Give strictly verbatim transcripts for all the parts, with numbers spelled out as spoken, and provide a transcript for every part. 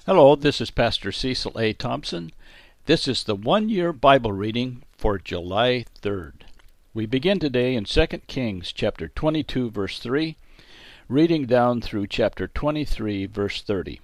Hello, this is Pastor Cecil A. Thompson. This is the one-year Bible reading for July third. We begin today in Second Kings chapter twenty-two, verse three, reading down through chapter twenty-three, verse thirty.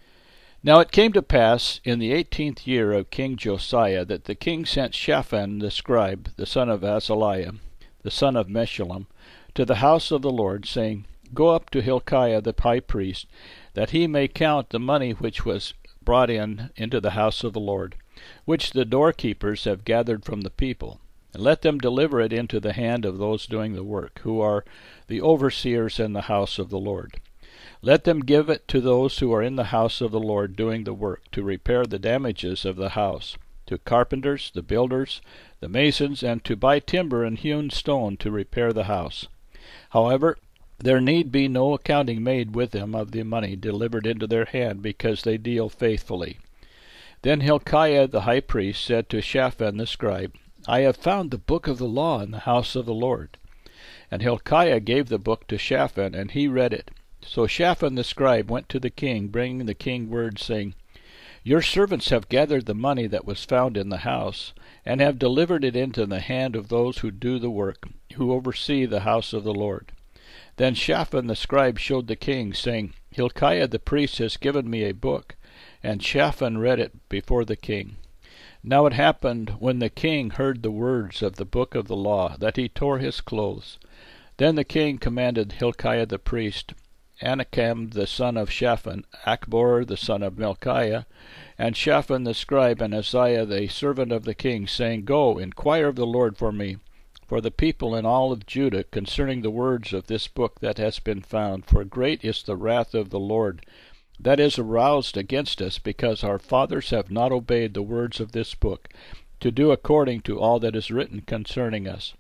Now it came to pass in the eighteenth year of King Josiah that the king sent Shaphan the scribe, the son of Azaliah, the son of Meshullam, to the house of the Lord, saying, Go up to Hilkiah the high priest, that he may count the money which was brought in into the house of the Lord, which the doorkeepers have gathered from the people, and let them deliver it into the hand of those doing the work, who are the overseers in the house of the Lord. Let them give it to those who are in the house of the Lord doing the work, to repair the damages of the house, to carpenters, the builders, the masons, and to buy timber and hewn stone to repair the house. However, there need be no accounting made with them of the money delivered into their hand, because they deal faithfully. Then Hilkiah the high priest said to Shaphan the scribe, I have found the book of the law in the house of the Lord. And Hilkiah gave the book to Shaphan, and he read it. So Shaphan the scribe went to the king, bringing the king word, saying, Your servants have gathered the money that was found in the house, and have delivered it into the hand of those who do the work, who oversee the house of the Lord. Then Shaphan the scribe showed the king, saying, Hilkiah the priest has given me a book. And Shaphan read it before the king. Now it happened, when the king heard the words of the book of the law, that he tore his clothes. Then the king commanded Hilkiah the priest, Anakam the son of Shaphan, Achbor the son of Melchiah, and Shaphan the scribe, and Isaiah the servant of the king, saying, Go, inquire of the Lord for me, for the people in all of Judah, concerning the words of this book that has been found. For great is the wrath of the Lord that is aroused against us, because our fathers have not obeyed the words of this book, to do according to all that is written concerning us.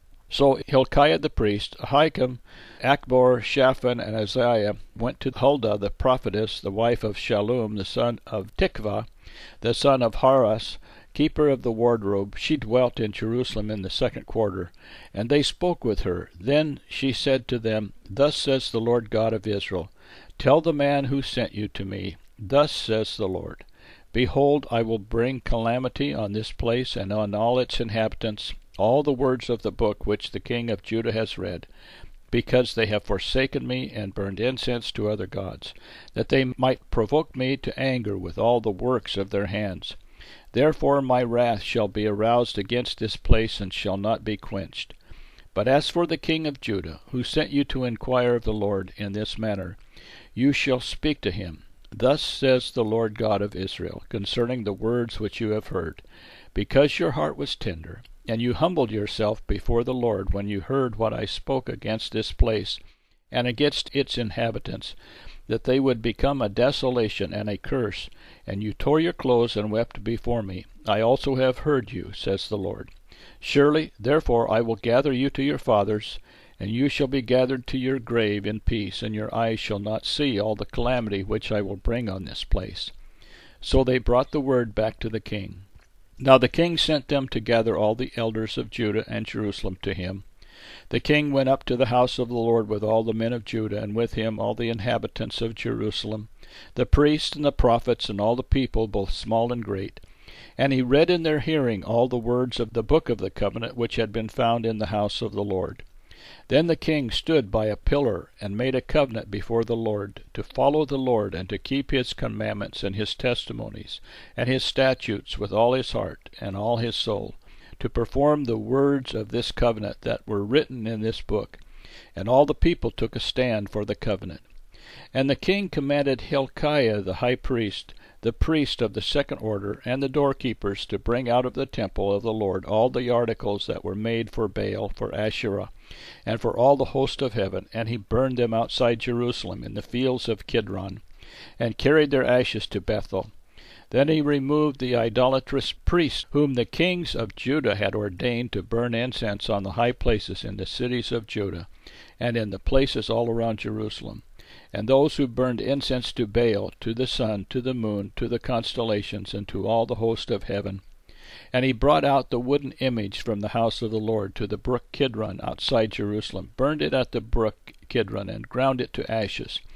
So Hilkiah the priest, Ahikam, Achbor, Shaphan, and Isaiah went to Huldah the prophetess, the wife of Shallum, the son of Tikvah, the son of Haras, keeper of the wardrobe. She dwelt in Jerusalem in the second quarter. And they spoke with her. Then she said to them, Thus says the Lord God of Israel, Tell the man who sent you to me, Thus says the Lord, Behold, I will bring calamity on this place and on all its inhabitants, all the words of the book which the king of Judah has read, because they have forsaken me and burned incense to other gods, that they might provoke me to anger with all the works of their hands. Therefore my wrath shall be aroused against this place, and shall not be quenched. But as for the king of Judah, who sent you to inquire of the Lord in this manner, you shall speak to him. Thus says the Lord God of Israel, concerning the words which you have heard, because your heart was tender, and you humbled yourself before the Lord when you heard what I spoke against this place, and against its inhabitants, that they would become a desolation and a curse, and you tore your clothes and wept before me. I also have heard you, says the Lord. Surely, therefore, I will gather you to your fathers, and you shall be gathered to your grave in peace, and your eyes shall not see all the calamity which I will bring on this place. So they brought the word back to the king. Now the king sent them to gather all the elders of Judah and Jerusalem to him. The king went up to the house of the Lord with all the men of Judah, and with him all the inhabitants of Jerusalem, the priests and the prophets, and all the people, both small and great. And he read in their hearing all the words of the book of the covenant which had been found in the house of the Lord. Then the king stood by a pillar, and made a covenant before the Lord, to follow the Lord, and to keep his commandments and his testimonies, and his statutes with all his heart and all his soul, to perform the words of this covenant that were written in this book. And all the people took a stand for the covenant. And the king commanded Hilkiah the high priest, the priest of the second order, and the doorkeepers, to bring out of the temple of the Lord all the articles that were made for Baal, for Asherah, and for all the host of heaven. And he burned them outside Jerusalem in the fields of Kidron, and carried their ashes to Bethel. Then he removed the idolatrous priests, whom the kings of Judah had ordained to burn incense on the high places in the cities of Judah, and in the places all around Jerusalem, and those who burned incense to Baal, to the sun, to the moon, to the constellations, and to all the host of heaven. And he brought out the wooden image from the house of the Lord to the brook Kidron outside Jerusalem, burned it at the brook Kidron, and ground it to ashes.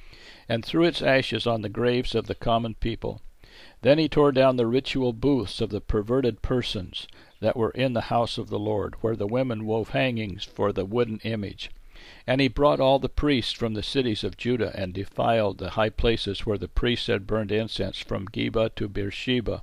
and threw its ashes on the graves of the common people. Then he tore down the ritual booths of the perverted persons that were in the house of the Lord, where the women wove hangings for the wooden image. And he brought all the priests from the cities of Judah, and defiled the high places where the priests had burned incense, from Geba to Beersheba.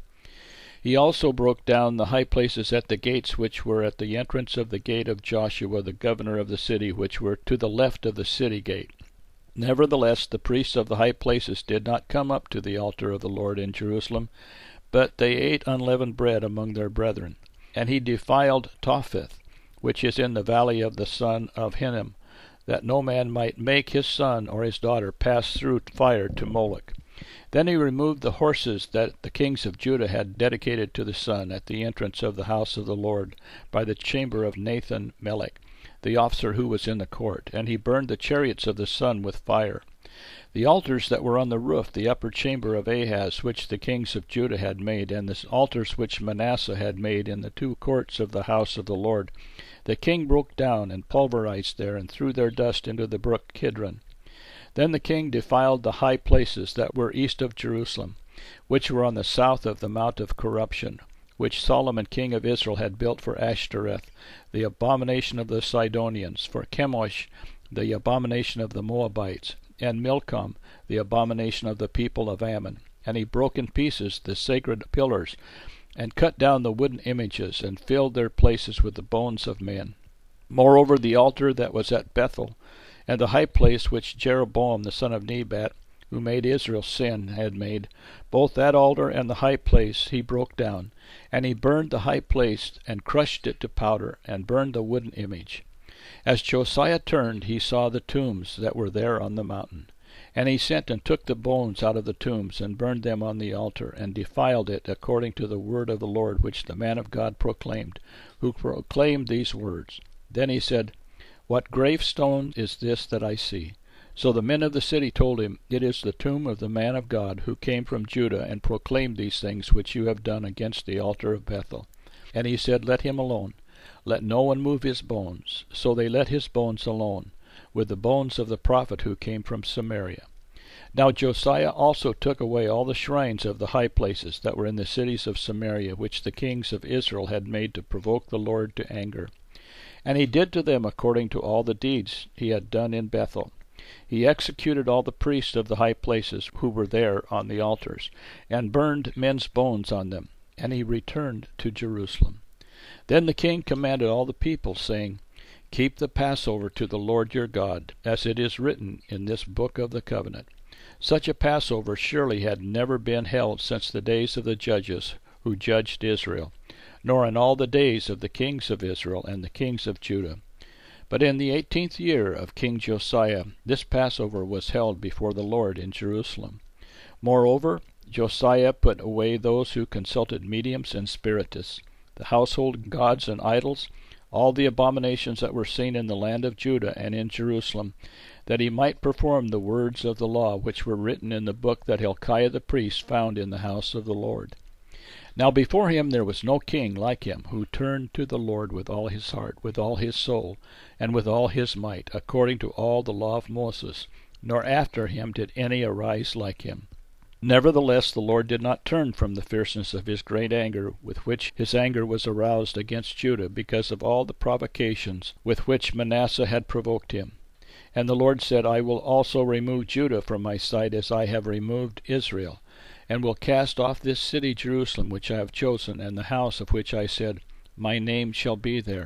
He also broke down the high places at the gates which were at the entrance of the gate of Joshua the governor of the city, which were to the left of the city gate. Nevertheless the priests of the high places did not come up to the altar of the Lord in Jerusalem, but they ate unleavened bread among their brethren. And he defiled Topheth, which is in the valley of the son of Hinnom, that no man might make his son or his daughter pass through fire to Moloch. Then he removed the horses that the kings of Judah had dedicated to the sun at the entrance of the house of the Lord, by the chamber of Nathan Melech, the officer who was in the court, and he burned the chariots of the sun with fire. The altars that were on the roof, the upper chamber of Ahaz, which the kings of Judah had made, and the altars which Manasseh had made in the two courts of the house of the Lord, the king broke down and pulverized there, and threw their dust into the brook Kidron. Then the king defiled the high places that were east of Jerusalem, which were on the south of the Mount of Corruption, which Solomon king of Israel had built for Ashtoreth, the abomination of the Sidonians, for Chemosh, the abomination of the Moabites, and Milcom, the abomination of the people of Ammon. And he broke in pieces the sacred pillars, and cut down the wooden images, and filled their places with the bones of men. Moreover, the altar that was at Bethel, and the high place which Jeroboam the son of Nebat, who made Israel sin, had made, both that altar and the high place he broke down. And he burned the high place, and crushed it to powder, and burned the wooden image. As Josiah turned, he saw the tombs that were there on the mountain. And he sent and took the bones out of the tombs, and burned them on the altar, and defiled it according to the word of the Lord which the man of God proclaimed, who proclaimed these words. Then he said, What gravestone is this that I see? So the men of the city told him, It is the tomb of the man of God, who came from Judah, and proclaimed these things which you have done against the altar of Bethel. And he said, Let him alone. Let no one move his bones. So they let his bones alone, with the bones of the prophet who came from Samaria. Now Josiah also took away all the shrines of the high places that were in the cities of Samaria, which the kings of Israel had made to provoke the Lord to anger. And he did to them according to all the deeds he had done in Bethel. He executed all the priests of the high places who were there on the altars, and burned men's bones on them, and he returned to Jerusalem. Then the king commanded all the people, saying, Keep the Passover to the Lord your God, as it is written in this book of the covenant. Such a Passover surely had never been held since the days of the judges who judged Israel, nor in all the days of the kings of Israel and the kings of Judah. But in the eighteenth year of King Josiah, this Passover was held before the Lord in Jerusalem. Moreover, Josiah put away those who consulted mediums and spiritists, the household gods and idols, all the abominations that were seen in the land of Judah and in Jerusalem, that he might perform the words of the law which were written in the book that Hilkiah the priest found in the house of the Lord. Now before him there was no king like him, who turned to the Lord with all his heart, with all his soul, and with all his might, according to all the law of Moses, nor after him did any arise like him. Nevertheless the Lord did not turn from the fierceness of his great anger, with which his anger was aroused against Judah, because of all the provocations with which Manasseh had provoked him. And the Lord said, I will also remove Judah from my sight, as I have removed Israel, and will cast off this city Jerusalem which I have chosen, and the house of which I said, My name shall be there.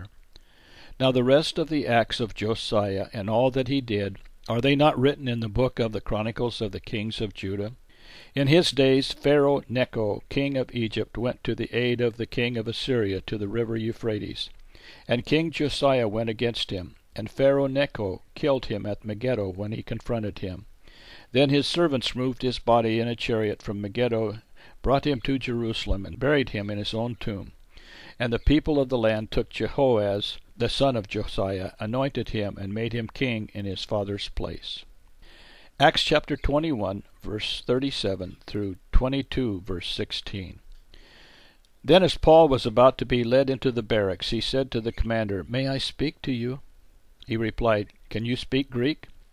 Now the rest of the acts of Josiah, and all that he did, are they not written in the book of the Chronicles of the kings of Judah? In his days Pharaoh Necho, king of Egypt, went to the aid of the king of Assyria to the river Euphrates. And King Josiah went against him, and Pharaoh Necho killed him at Megiddo when he confronted him. Then his servants moved his body in a chariot from Megiddo, brought him to Jerusalem, and buried him in his own tomb. And the people of the land took Jehoaz, the son of Josiah, anointed him, and made him king in his father's place. Acts chapter twenty-one, verse thirty-seven through twenty-two, verse sixteen. Then as Paul was about to be led into the barracks, he said to the commander, May I speak to you? He replied, Can you speak Greek?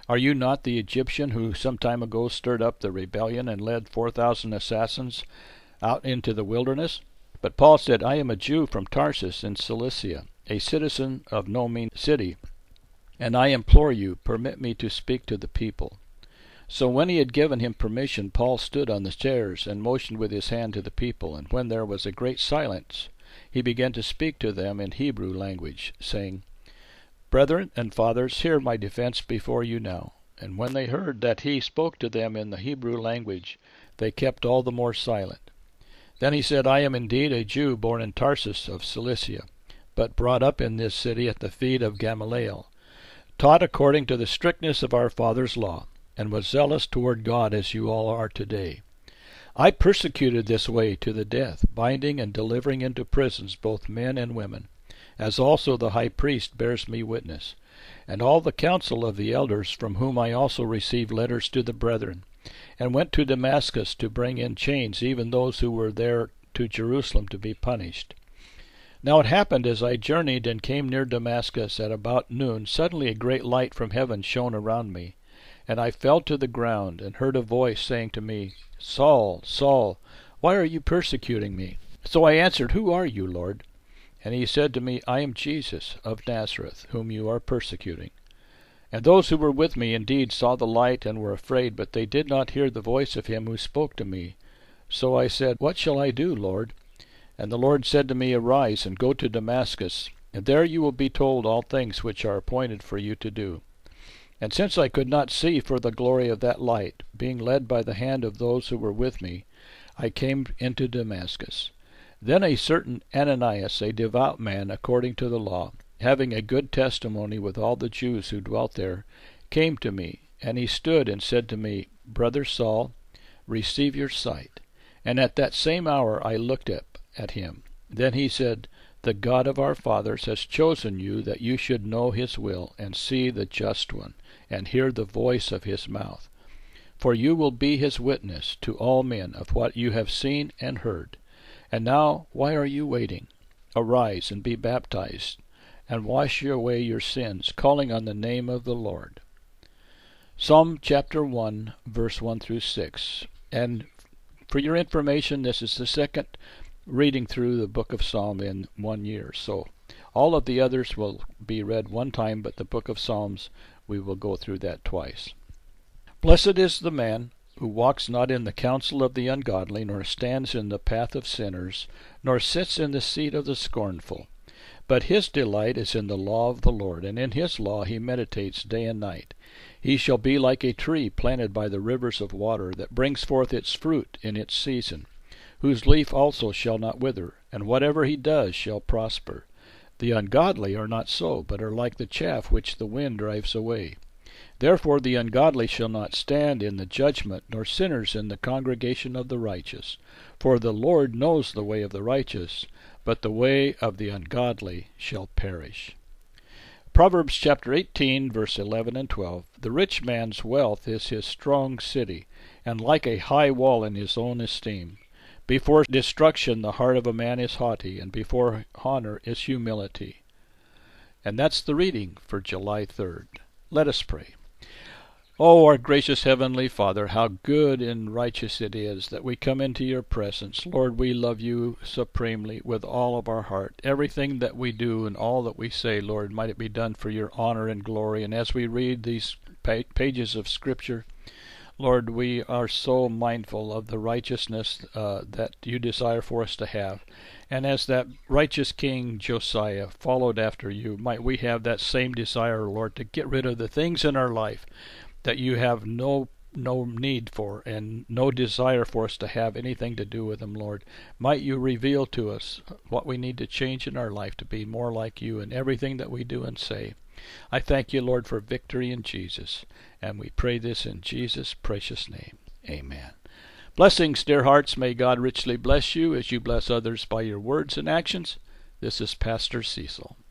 Are you not the Egyptian who some time ago stirred up the rebellion and led four thousand assassins out into the wilderness?" But Paul said, "I am a Jew from Tarsus in Cilicia, a citizen of no mean city, and I implore you, permit me to speak to the people." So when he had given him permission, Paul stood on the stairs and motioned with his hand to the people, and when there was a great silence, he began to speak to them in Hebrew language, saying, "Brethren and fathers, hear my defense before you now." And when they heard that he spoke to them in the Hebrew language, they kept all the more silent. Then he said, "I am indeed a Jew born in Tarsus of Cilicia, but brought up in this city at the feet of Gamaliel, taught according to the strictness of our father's law, and was zealous toward God as you all are today. I persecuted this way to the death, binding and delivering into prisons both men and women, as also the high priest bears me witness, and all the council of the elders, from whom I also received letters to the brethren, and went to Damascus to bring in chains even those who were there to Jerusalem to be punished. Now it happened as I journeyed and came near Damascus at about noon, suddenly a great light from heaven shone around me, and I fell to the ground, and heard a voice saying to me, Saul, Saul, why are you persecuting me? So I answered, Who are you, Lord? And he said to me, I am Jesus of Nazareth, whom you are persecuting. And those who were with me indeed saw the light and were afraid, but they did not hear the voice of him who spoke to me. So I said, What shall I do, Lord? And the Lord said to me, Arise, and go to Damascus, and there you will be told all things which are appointed for you to do. And since I could not see for the glory of that light, being led by the hand of those who were with me, I came into Damascus. Then a certain Ananias, a devout man according to the law, having a good testimony with all the Jews who dwelt there, came to me, and he stood and said to me, Brother Saul, receive your sight. And at that same hour I looked up at him. Then he said, The God of our fathers has chosen you that you should know his will, and see the just one, and hear the voice of his mouth. For you will be his witness to all men of what you have seen and heard. And now, why are you waiting? Arise and be baptized, and wash away your sins, calling on the name of the Lord. Psalm chapter one, verse one through six. And for your information, this is the second reading through the book of Psalm in one year. So all of the others will be read one time, but the book of Psalms, we will go through that twice. Blessed is the man who walks not in the counsel of the ungodly, nor stands in the path of sinners, nor sits in the seat of the scornful. But his delight is in the law of the Lord, and in his law he meditates day and night. He shall be like a tree planted by the rivers of water, that brings forth its fruit in its season, whose leaf also shall not wither, and whatever he does shall prosper. The ungodly are not so, but are like the chaff which the wind drives away. Therefore the ungodly shall not stand in the judgment, nor sinners in the congregation of the righteous. For the Lord knows the way of the righteous, but the way of the ungodly shall perish. Proverbs chapter eighteen, verse eleven and twelve. The rich man's wealth is his strong city, and like a high wall in his own esteem. Before destruction the heart of a man is haughty, and before honor is humility. And that's the reading for July third. Let us pray. Oh, our gracious Heavenly Father, how good and righteous it is that we come into your presence. Lord, we love you supremely with all of our heart. Everything that we do and all that we say, Lord, might it be done for your honor and glory. And as we read these pages of Scripture, Lord, we are so mindful of the righteousness uh, that you desire for us to have. And as that righteous King Josiah followed after you, might we have that same desire, Lord, to get rid of the things in our life that you have no no need for and no desire for us to have anything to do with them, Lord. Might you reveal to us what we need to change in our life to be more like you in everything that we do and say. I thank you, Lord, for victory in Jesus, and we pray this in Jesus' precious name. Amen. Blessings, dear hearts. May God richly bless you as you bless others by your words and actions. This is Pastor Cecil.